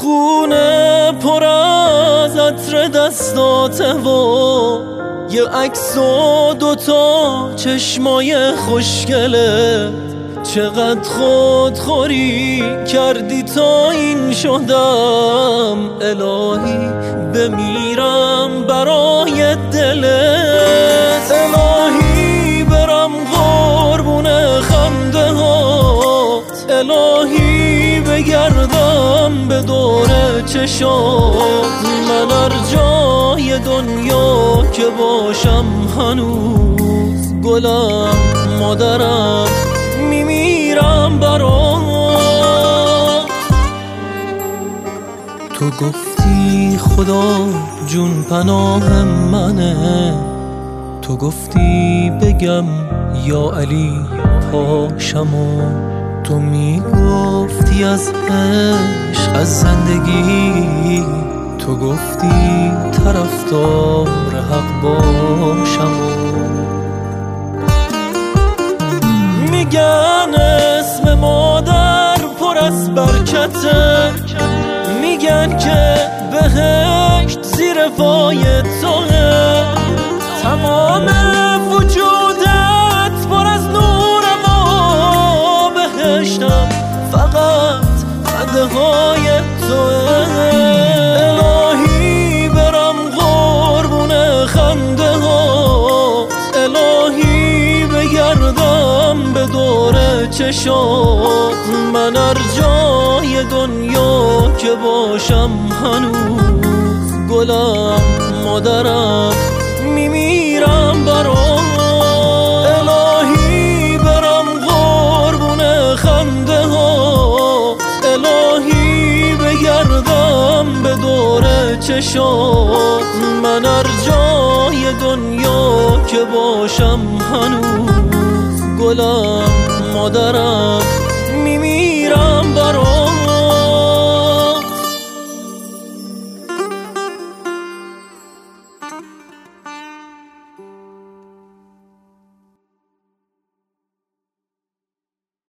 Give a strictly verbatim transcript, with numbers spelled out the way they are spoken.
خونه پر از عطر دستاته و یه عکس و دوتا چشمای خوشگلت. چقدر خودخوری کردی تا این شدم، الهی بمیرم برای دلت. الهی برم قربون خنده هات، الهی بگردم به دور چشات. من هر جای دنیا که باشم هنوز گلم، مادرم، میمیرم برات. تو گفتی خدا جون پناه منه، تو گفتی بگم یا علی پاشم و تو میگفتی از عشق از زندگی، تو گفتی طرفدار حق باشم و میگن اسم مادر پر از برکته، میگن که بهشت زیر پای توه. تمام وجودت پر از نور ما، بهشتم فقط خنده های توه. الهی برم قربون خنده هات، الهی بگردم به دور چشات. من هر جای دنیا که باشم هنوز گلم، مادرم، میمیرم برات. الهی برم قربون خنده هات، الهی بگردم به دور چشات. من هر جای دنیا که باشم هنوز گلم، مادرم،